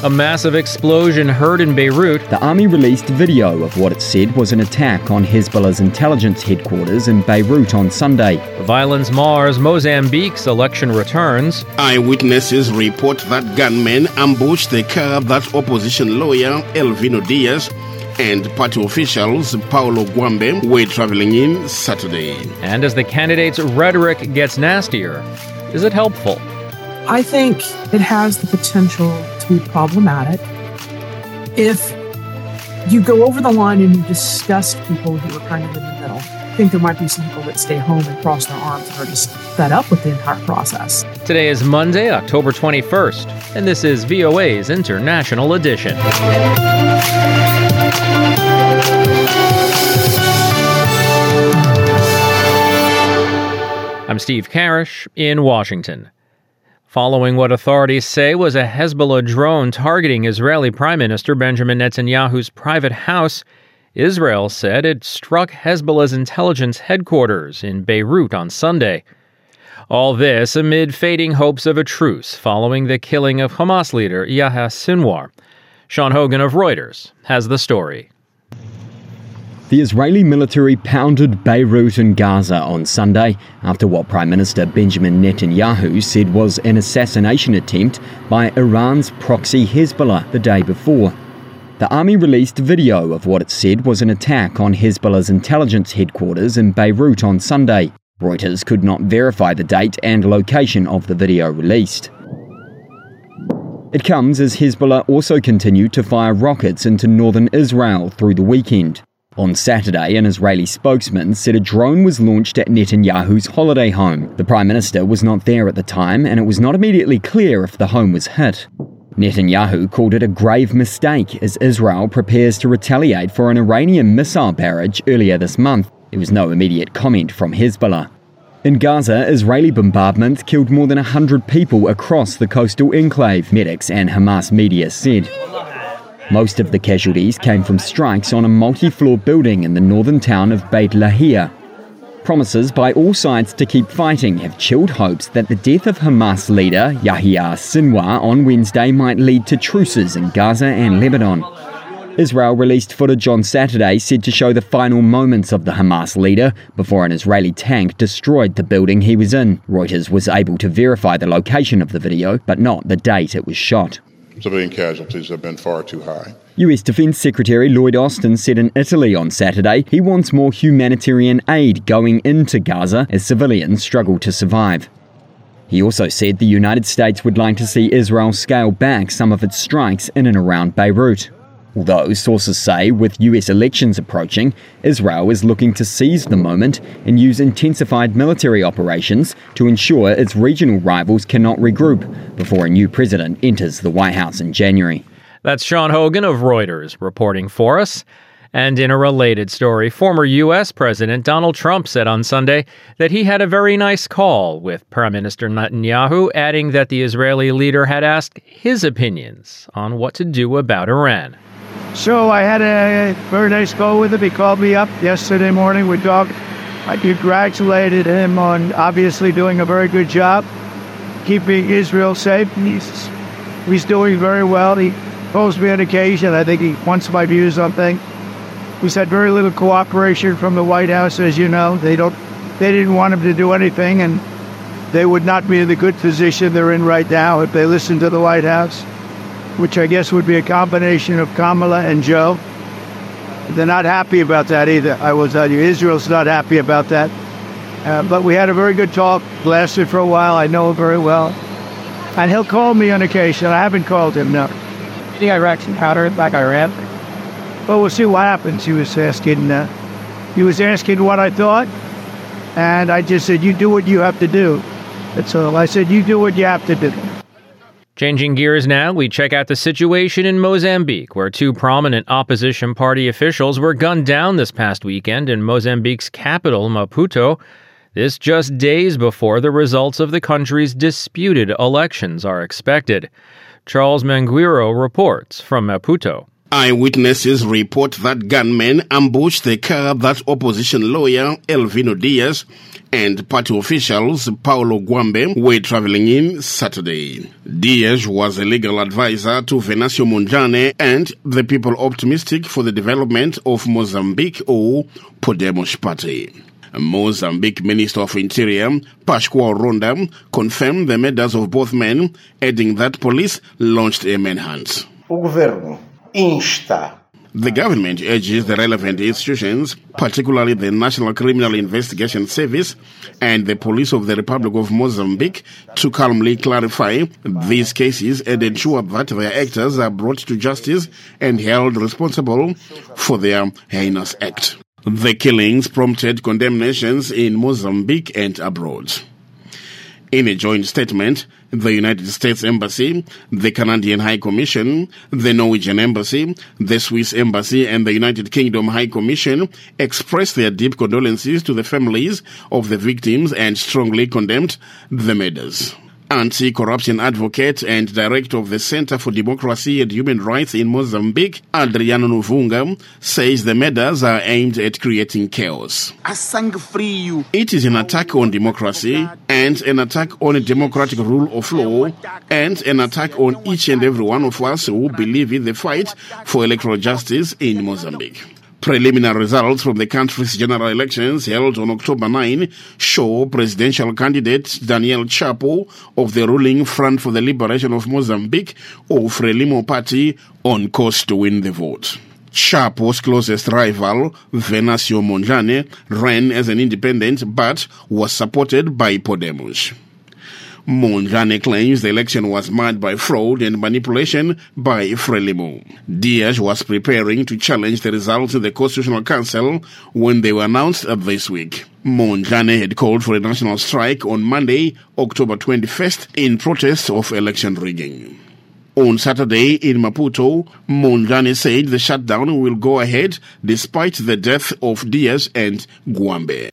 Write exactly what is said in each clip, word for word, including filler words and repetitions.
A massive explosion heard in Beirut. The army released video of what it said was an attack on Hezbollah's intelligence headquarters in Beirut on Sunday. Violence mars Mozambique's election returns. Eyewitnesses report that gunmen ambushed the car that opposition lawyer Elvino Diaz and party officials Paulo Guambe were traveling in Saturday. And as the candidates' rhetoric gets nastier, is it helpful? I think it has the potential to be problematic if you go over the line and you disgust people who are kind of in the middle. I think there might be some people that stay home and cross their arms and are just fed up with the entire process. Today is Monday, October twenty-first, and this is V O A's International Edition. I'm Steve Karish in Washington. Following what authorities say was a Hezbollah drone targeting Israeli Prime Minister Benjamin Netanyahu's private house, Israel said it struck Hezbollah's intelligence headquarters in Beirut on Sunday. All this amid fading hopes of a truce following the killing of Hamas leader Yahya Sinwar. Sean Hogan of Reuters has the story. The Israeli military pounded Beirut and Gaza on Sunday after what Prime Minister Benjamin Netanyahu said was an assassination attempt by Iran's proxy Hezbollah the day before. The army released video of what it said was an attack on Hezbollah's intelligence headquarters in Beirut on Sunday. Reuters could not verify the date and location of the video released. It comes as Hezbollah also continued to fire rockets into northern Israel through the weekend. On Saturday, an Israeli spokesman said a drone was launched at Netanyahu's holiday home. The Prime Minister was not there at the time, and it was not immediately clear if the home was hit. Netanyahu called it a grave mistake as Israel prepares to retaliate for an Iranian missile barrage earlier this month. There was no immediate comment from Hezbollah. In Gaza, Israeli bombardment killed more than one hundred people across the coastal enclave, medics and Hamas media said. Most of the casualties came from strikes on a multi-floor building in the northern town of Beit Lahia. Promises by all sides to keep fighting have chilled hopes that the death of Hamas leader Yahya Sinwar on Wednesday might lead to truces in Gaza and Lebanon. Israel released footage on Saturday said to show the final moments of the Hamas leader before an Israeli tank destroyed the building he was in. Reuters was able to verify the location of the video, but not the date it was shot. Civilian casualties have been far too high. U S Defense Secretary Lloyd Austin said in Italy on Saturday he wants more humanitarian aid going into Gaza as civilians struggle to survive. He also said the United States would like to see Israel scale back some of its strikes in and around Beirut. Although sources say with U S elections approaching, Israel is looking to seize the moment and use intensified military operations to ensure its regional rivals cannot regroup before a new president enters the White House in January. That's Sean Hogan of Reuters reporting for us. And in a related story, former U S President Donald Trump said on Sunday that he had a very nice call with Prime Minister Netanyahu, adding that the Israeli leader had asked his opinions on what to do about Iran. So I had a very nice call with him. He called me up yesterday morning. We talked. I congratulated him on obviously doing a very good job keeping Israel safe. He's, he's doing very well. He calls me on occasion. I think he wants my views on things. We've had very little cooperation from the White House, as you know. They don't. They didn't want him to do anything, and they would not be in the good position they're in right now if they listened to the White House, which I guess would be a combination of Kamala and Joe. They're not happy about that either. I will tell you, Israel's not happy about that. Uh, but we had a very good talk, lasted for a while. I know him very well. And he'll call me on occasion. I haven't called him, no. Any Iraqi powder back Iran? Well, we'll see what happens. He was asking, uh, he was asking what I thought. And I just said, you do what you have to do. That's all. I said, you do what you have to do. Changing gears now, we check out the situation in Mozambique, where two prominent opposition party officials were gunned down this past weekend in Mozambique's capital, Maputo. This just days before the results of the country's disputed elections are expected. Charles Manguiro reports from Maputo. Eyewitnesses report that gunmen ambushed the car that opposition lawyer Elvino Diaz and party officials Paulo Guambe were traveling in Saturday. Diaz was a legal advisor to Venancio Mondlane and the People Optimistic for the Development of Mozambique, or Podemos party. Mozambique Minister of Interior, Pascoal Ronda, confirmed the murders of both men, adding that police launched a manhunt. O governo insta. The government urges the relevant institutions, particularly the National Criminal Investigation Service and the Police of the Republic of Mozambique, to calmly clarify these cases and ensure that their actors are brought to justice and held responsible for their heinous act. The killings prompted condemnations in Mozambique and abroad. In a joint statement, the United States Embassy, the Canadian High Commission, the Norwegian Embassy, the Swiss Embassy, and the United Kingdom High Commission expressed their deep condolences to the families of the victims and strongly condemned the murders. Anti-corruption advocate and director of the Center for Democracy and Human Rights in Mozambique, Adriano Novunga, says the murders are aimed at creating chaos. It is an attack on democracy and an attack on a democratic rule of law and an attack on each and every one of us who believe in the fight for electoral justice in Mozambique. Preliminary results from the country's general elections held on October ninth show presidential candidate Daniel Chapo of the ruling Front for the Liberation of Mozambique, or Frelimo party, on course to win the vote. Chapo's closest rival, Venancio Mondlane, ran as an independent but was supported by Podemos. Mondlane claims the election was marred by fraud and manipulation by Frelimo. Diaz was preparing to challenge the results in the Constitutional Council when they were announced this week. Mondlane had called for a national strike on Monday, October twenty-first, in protest of election rigging. On Saturday in Maputo, Mondlane said the shutdown will go ahead despite the death of Diaz and Guambe.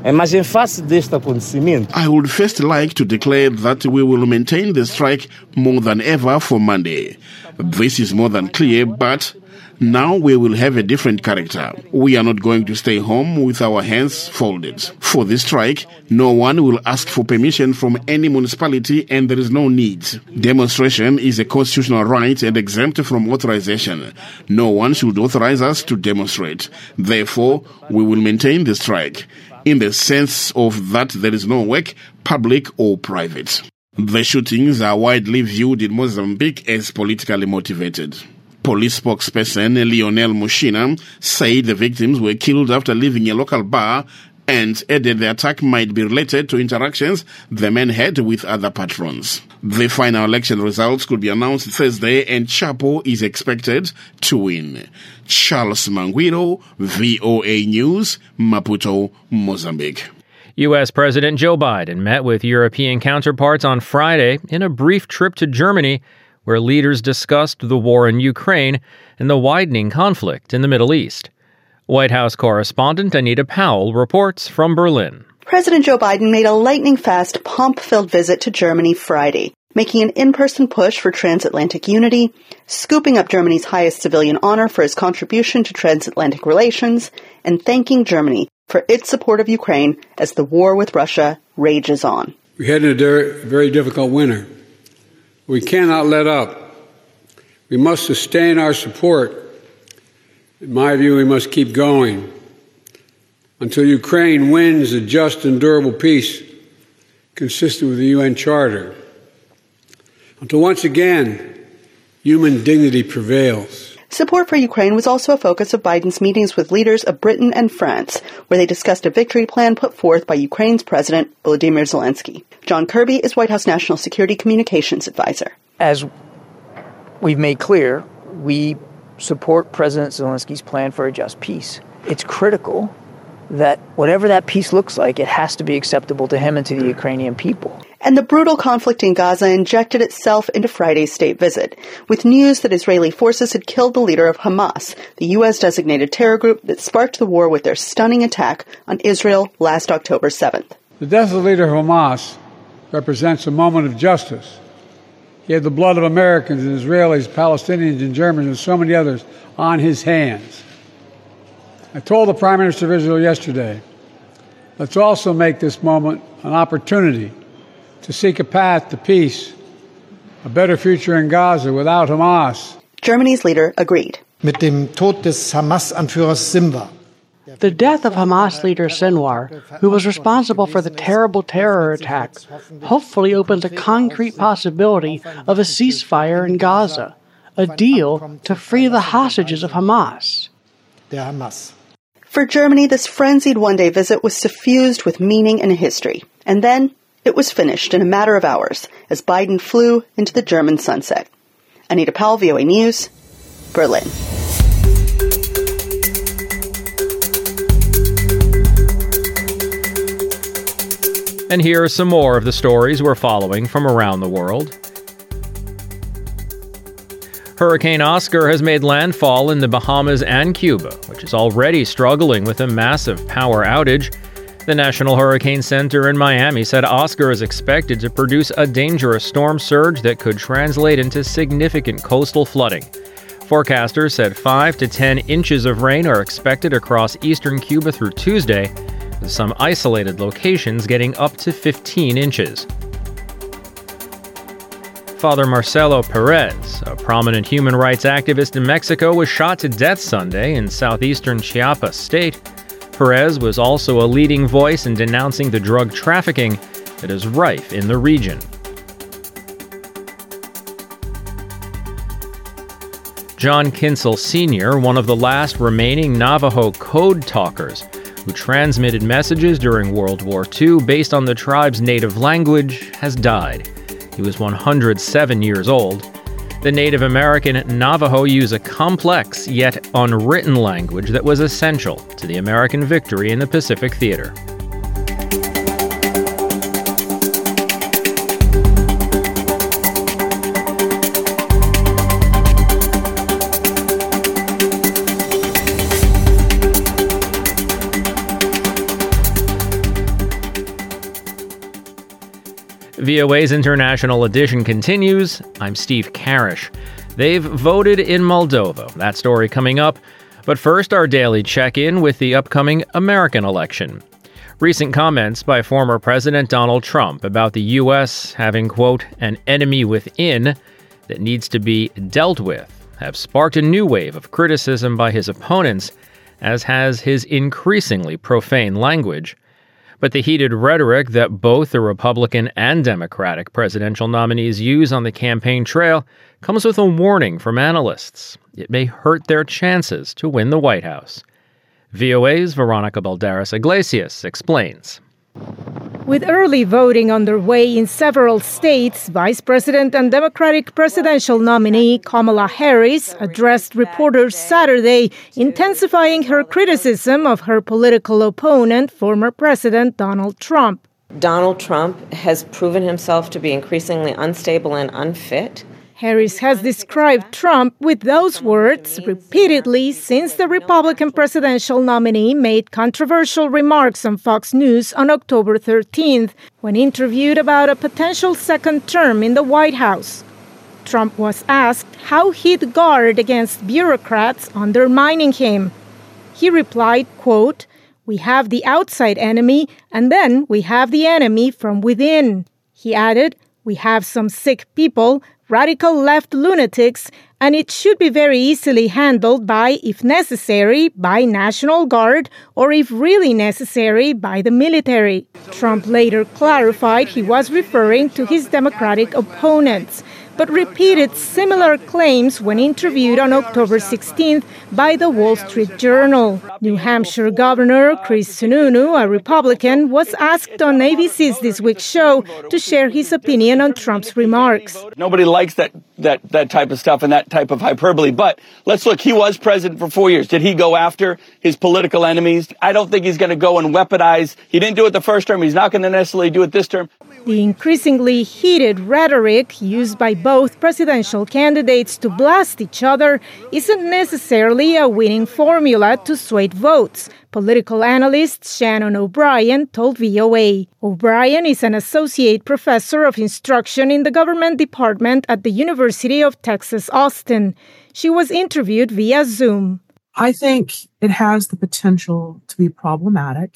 I would first like to declare that we will maintain the strike more than ever for Monday. This is more than clear, but now we will have a different character. We are not going to stay home with our hands folded. For this strike, no one will ask for permission from any municipality and there is no need. Demonstration is a constitutional right and exempt from authorization. No one should authorize us to demonstrate. Therefore, we will maintain the strike, in the sense of that there is no work, public or private. The shootings are widely viewed in Mozambique as politically motivated. Police spokesperson Lionel Mushina said the victims were killed after leaving a local bar and added the attack might be related to interactions the men had with other patrons. The final election results could be announced Thursday and Chapo is expected to win. Charles Manguiro, V O A News, Maputo, Mozambique. U S. President Joe Biden met with European counterparts on Friday in a brief trip to Germany, where leaders discussed the war in Ukraine and the widening conflict in the Middle East. White House correspondent Anita Powell reports from Berlin. President Joe Biden made a lightning-fast, pomp-filled visit to Germany Friday, making an in-person push for transatlantic unity, scooping up Germany's highest civilian honor for his contribution to transatlantic relations, and thanking Germany for its support of Ukraine as the war with Russia rages on. We had a very difficult winter. We cannot let up. We must sustain our support. In my view, we must keep going until Ukraine wins a just and durable peace consistent with the U N Charter. Until once again, human dignity prevails. Support for Ukraine was also a focus of Biden's meetings with leaders of Britain and France, where they discussed a victory plan put forth by Ukraine's President Volodymyr Zelensky. John Kirby is White House National Security Communications Advisor. As we've made clear, we support President Zelensky's plan for a just peace. It's critical that whatever that peace looks like, it has to be acceptable to him and to the Ukrainian people. And the brutal conflict in Gaza injected itself into Friday's state visit, with news that Israeli forces had killed the leader of Hamas, the U S-designated terror group that sparked the war with their stunning attack on Israel last October seventh. The death of the leader of Hamas represents a moment of justice He had the blood of Americans and Israelis, Palestinians and Germans and so many others on his hands. I told the Prime Minister of Israel yesterday, let's also make this moment an opportunity to seek a path to peace, a better future in Gaza without Hamas. Germany's leader agreed. Mit dem Tod des Hamas-Anführers Sinwar. The death of Hamas leader Sinwar, who was responsible for the terrible terror attack, hopefully opens a concrete possibility of a ceasefire in Gaza, a deal to free the hostages of Hamas. Der Hamas. For Germany, this frenzied one-day visit was suffused with meaning and history. And then it was finished in a matter of hours as Biden flew into the German sunset. Anita Powell, V O A News, Berlin. And here are some more of the stories we're following from around the world. Hurricane Oscar has made landfall in the Bahamas and Cuba, which is already struggling with a massive power outage. The National Hurricane Center in Miami said Oscar is expected to produce a dangerous storm surge that could translate into significant coastal flooding. Forecasters said five to ten inches of rain are expected across eastern Cuba through Tuesday, with some isolated locations getting up to fifteen inches. Father Marcelo Perez, a prominent human rights activist in Mexico, was shot to death Sunday in southeastern Chiapas state. Perez was also a leading voice in denouncing the drug trafficking that is rife in the region. John Kinsel Senior, one of the last remaining Navajo code talkers, who transmitted messages during World War Two based on the tribe's native language, has died. He was one hundred seven years old. The Native American Navajo use a complex yet unwritten language that was essential to the American victory in the Pacific Theater. V O A's International Edition continues. I'm Steve Karish. They've voted in Moldova. That story coming up. But first, our daily check-in with the upcoming American election. Recent comments by former President Donald Trump about the U S having, quote, an enemy within that needs to be dealt with have sparked a new wave of criticism by his opponents, as has his increasingly profane language. But the heated rhetoric that both the Republican and Democratic presidential nominees use on the campaign trail comes with a warning from analysts. It may hurt their chances to win the White House. V O A's Veronica Balderas Iglesias explains. With early voting underway in several states, Vice President and Democratic presidential nominee Kamala Harris addressed reporters Saturday, intensifying her criticism of her political opponent, former President Donald Trump. Donald Trump has proven himself to be increasingly unstable and unfit. Harris has described Trump with those words repeatedly since the Republican presidential nominee made controversial remarks on Fox News on October thirteenth, when interviewed about a potential second term in the White House. Trump was asked how he'd guard against bureaucrats undermining him. He replied, quote, "We have the outside enemy, and then we have the enemy from within." He added, "We have some sick people, radical left lunatics, and it should be very easily handled by, if necessary, by National Guard, or if really necessary, by the military." Trump later clarified he was referring to his Democratic opponents, but repeated similar claims when interviewed on October sixteenth by the Wall Street Journal. New Hampshire Governor Chris Sununu, a Republican, was asked on A B C's This Week show to share his opinion on Trump's remarks. Nobody likes that, that, that type of stuff and that type of hyperbole, but let's look, he was president for four years. Did he go after his political enemies? I don't think he's going to go and weaponize. He didn't do it the first term. He's not going to necessarily do it this term. The increasingly heated rhetoric used by both presidential candidates to blast each other isn't necessarily a winning formula to sway votes, political analyst Shannon O'Brien told V O A. O'Brien is an associate professor of instruction in the government department at the University of Texas, Austin. She was interviewed via Zoom. I think it has the potential to be problematic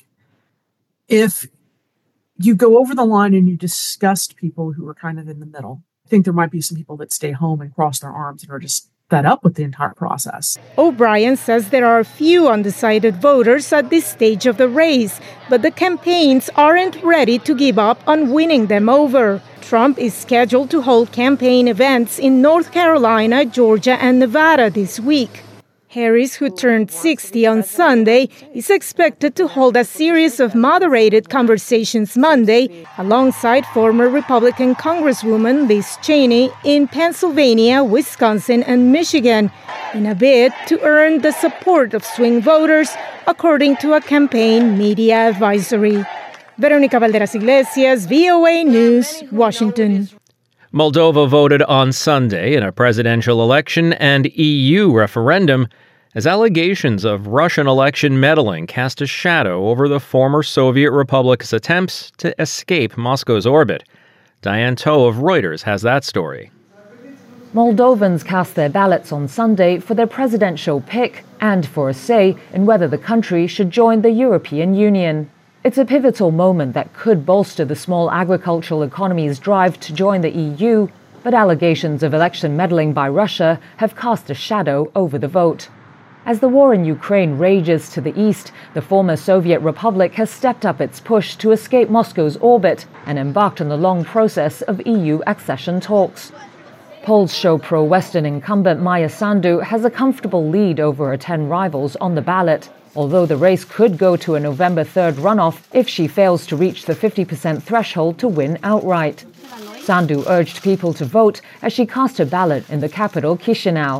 if you go over the line and you disgust people who are kind of in the middle. I think there might be some people that stay home and cross their arms and are just fed up with the entire process. O'Brien says there are few undecided voters at this stage of the race, but the campaigns aren't ready to give up on winning them over. Trump is scheduled to hold campaign events in North Carolina, Georgia, and Nevada this week. Harris, who turned sixty on Sunday, is expected to hold a series of moderated conversations Monday alongside former Republican Congresswoman Liz Cheney in Pennsylvania, Wisconsin, and Michigan in a bid to earn the support of swing voters, according to a campaign media advisory. Veronica Valderas Iglesias, V O A News, Washington. Moldova voted on Sunday in a presidential election and E U referendum as allegations of Russian election meddling cast a shadow over the former Soviet republic's attempts to escape Moscow's orbit. Diane Toe of Reuters has that story. Moldovans cast their ballots on Sunday for their presidential pick and for a say in whether the country should join the European Union. It's a pivotal moment that could bolster the small agricultural economy's drive to join the E U, but allegations of election meddling by Russia have cast a shadow over the vote. As the war in Ukraine rages to the east, the former Soviet republic has stepped up its push to escape Moscow's orbit and embarked on the long process of E U accession talks. Polls show pro-Western incumbent Maia Sandu has a comfortable lead over her ten rivals on the ballot, although the race could go to a November third runoff if she fails to reach the fifty percent threshold to win outright. Sandu urged people to vote as she cast her ballot in the capital, Chisinau.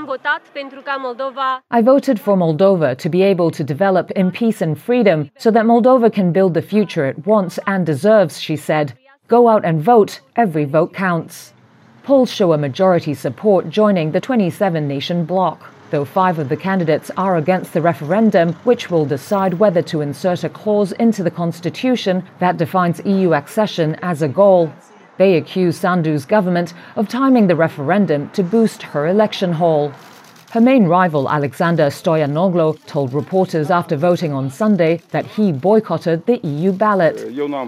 I voted for Moldova to be able to develop in peace and freedom so that Moldova can build the future it wants and deserves, she said. Go out and vote. Every vote counts. Polls show a majority support joining the twenty-seven nation bloc, though five of the candidates are against the referendum, which will decide whether to insert a clause into the constitution that defines E U accession as a goal. They accuse Sandu's government of timing the referendum to boost her election haul. Her main rival, Alexander Stoyanoglu, told reporters after voting on Sunday that he boycotted the E U ballot.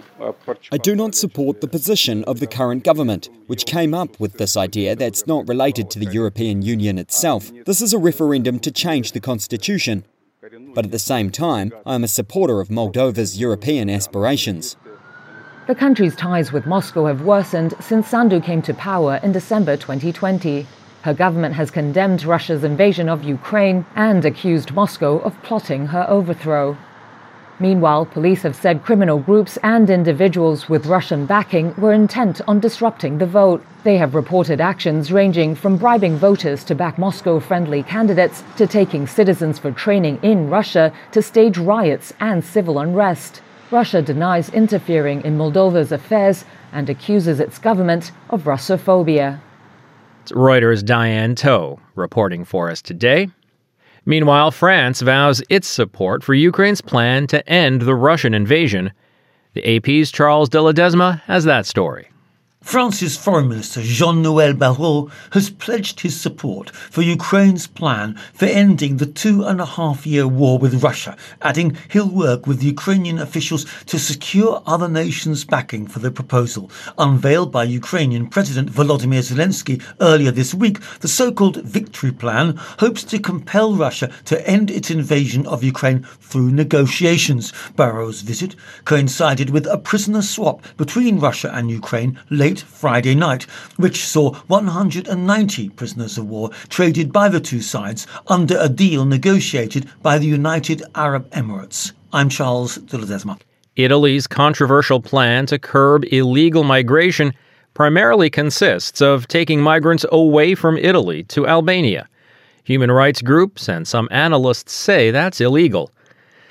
I do not support the position of the current government, which came up with this idea that's not related to the European Union itself. This is a referendum to change the constitution. But at the same time, I am a supporter of Moldova's European aspirations. The country's ties with Moscow have worsened since Sandu came to power in December twenty twenty. Her government has condemned Russia's invasion of Ukraine and accused Moscow of plotting her overthrow. Meanwhile, police have said criminal groups and individuals with Russian backing were intent on disrupting the vote. They have reported actions ranging from bribing voters to back Moscow-friendly candidates to taking citizens for training in Russia to stage riots and civil unrest. Russia denies interfering in Moldova's affairs and accuses its government of Russophobia. It's Reuters' Diane Toe reporting for us today. Meanwhile, France vows its support for Ukraine's plan to end the Russian invasion. The A P's Charles de Ledesma has that story. France's Foreign Minister Jean-Noël Barrot has pledged his support for Ukraine's plan for ending the two-and-a-half-year war with Russia, adding he'll work with Ukrainian officials to secure other nations' backing for the proposal. Unveiled by Ukrainian President Volodymyr Zelensky earlier this week, the so-called Victory Plan hopes to compel Russia to end its invasion of Ukraine through negotiations. Barrot's visit coincided with a prisoner swap between Russia and Ukraine late Friday night, which saw one hundred ninety prisoners of war traded by the two sides under a deal negotiated by the United Arab Emirates. I'm Charles de Ledesma. Italy's controversial plan to curb illegal migration primarily consists of taking migrants away from Italy to Albania. Human rights groups and some analysts say that's illegal.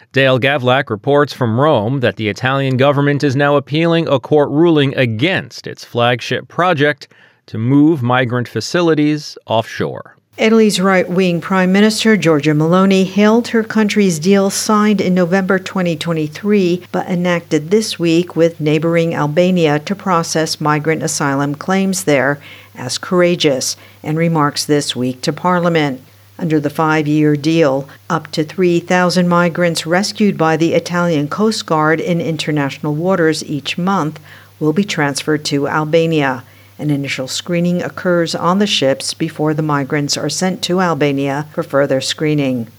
Dale Gavlak reports from Rome that the Italian government is now appealing a court ruling against its flagship project to move migrant facilities offshore. Italy's right-wing Prime Minister Giorgia Meloni hailed her country's deal signed in November twenty twenty-three, but enacted this week with neighboring Albania to process migrant asylum claims there as courageous, and remarks this week to Parliament. Under the five-year deal, up to three thousand migrants rescued by the Italian Coast Guard in international waters each month will be transferred to Albania. An initial screening occurs on the ships before the migrants are sent to Albania for further screening.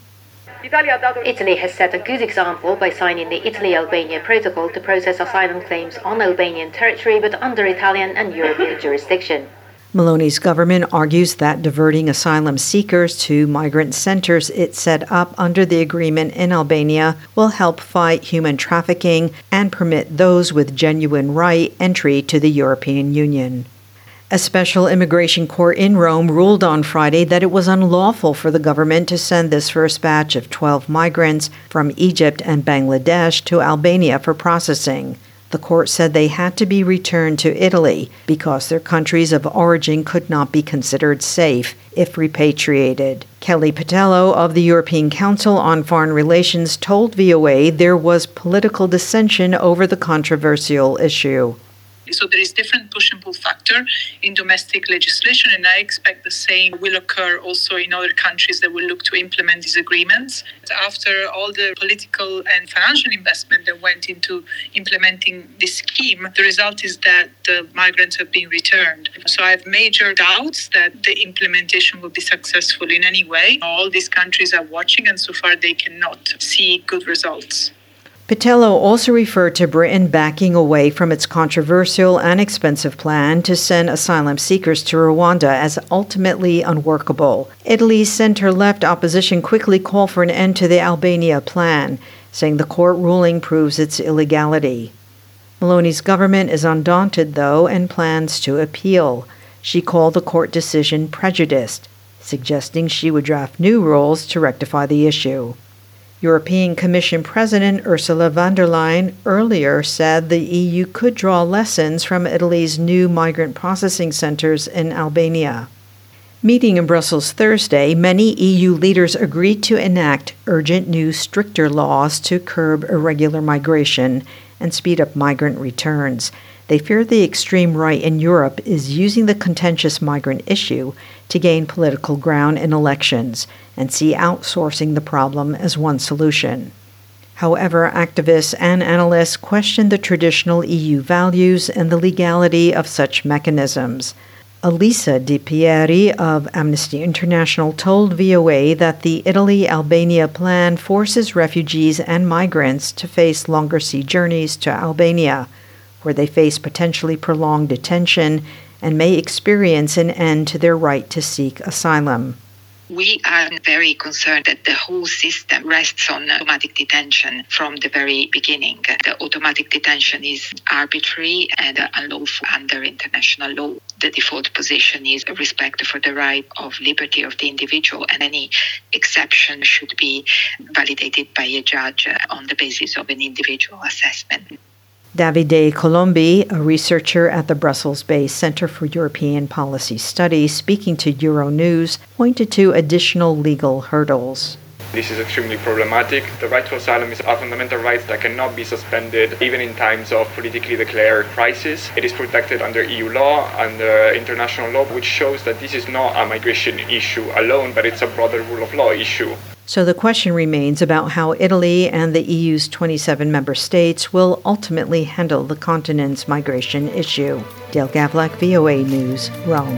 Italy has set a good example by signing the Italy-Albania Protocol to process asylum claims on Albanian territory but under Italian and European jurisdiction. Meloni's government argues that diverting asylum seekers to migrant centers it set up under the agreement in Albania will help fight human trafficking and permit those with genuine right entry to the European Union. A special immigration court in Rome ruled on Friday that it was unlawful for the government to send this first batch of twelve migrants from Egypt and Bangladesh to Albania for processing. The court said they had to be returned to Italy because their countries of origin could not be considered safe if repatriated. Kelly Patello of the European Council on Foreign Relations told V O A there was political dissension over the controversial issue. So there is different push and pull factor in domestic legislation, and I expect the same will occur also in other countries that will look to implement these agreements. After all the political and financial investment that went into implementing this scheme, the result is that the migrants have been returned. So I have major doubts that the implementation will be successful in any way. All these countries are watching, and so far they cannot see good results. Patello also referred to Britain backing away from its controversial and expensive plan to send asylum seekers to Rwanda as ultimately unworkable. Italy's center-left opposition quickly called for an end to the Albania plan, saying the court ruling proves its illegality. Meloni's government is undaunted, though, and plans to appeal. She called the court decision prejudiced, suggesting she would draft new rules to rectify the issue. European Commission President Ursula von der Leyen earlier said the E U could draw lessons from Italy's new migrant processing centers in Albania. Meeting in Brussels Thursday, many E U leaders agreed to enact urgent new stricter laws to curb irregular migration and speed up migrant returns. They fear the extreme right in Europe is using the contentious migrant issue to gain political ground in elections and see outsourcing the problem as one solution. However, activists and analysts question the traditional E U values and the legality of such mechanisms. Elisa Di Pieri of Amnesty International told V O A that the Italy-Albania plan forces refugees and migrants to face longer sea journeys to Albania, where they face potentially prolonged detention and may experience an end to their right to seek asylum. We are very concerned that the whole system rests on automatic detention from the very beginning. The automatic detention is arbitrary and unlawful under international law. The default position is respect for the right of liberty of the individual, and any exception should be validated by a judge on the basis of an individual assessment. Davide Colombi, a researcher at the Brussels-based Center for European Policy Studies, speaking to Euronews, pointed to additional legal hurdles. This is extremely problematic. The right to asylum is a fundamental right that cannot be suspended even in times of politically declared crisis. It is protected under E U law, under international law, which shows that this is not a migration issue alone, but it's a broader rule of law issue. So the question remains about how Italy and the E U's twenty-seven member states will ultimately handle the continent's migration issue. Dale Gavlak, V O A News, Rome.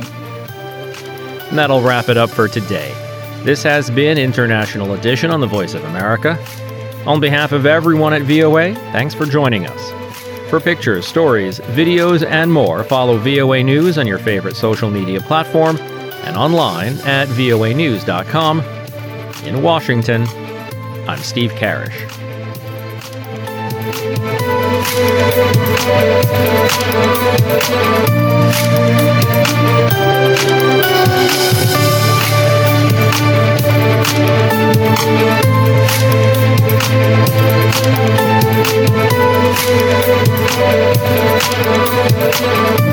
And that'll wrap it up for today. This has been International Edition on the Voice of America. On behalf of everyone at V O A, thanks for joining us. For pictures, stories, videos, and more, follow V O A News on your favorite social media platform and online at voa news dot com. In Washington, I'm Steve Karish. We'll be right back. Thank you.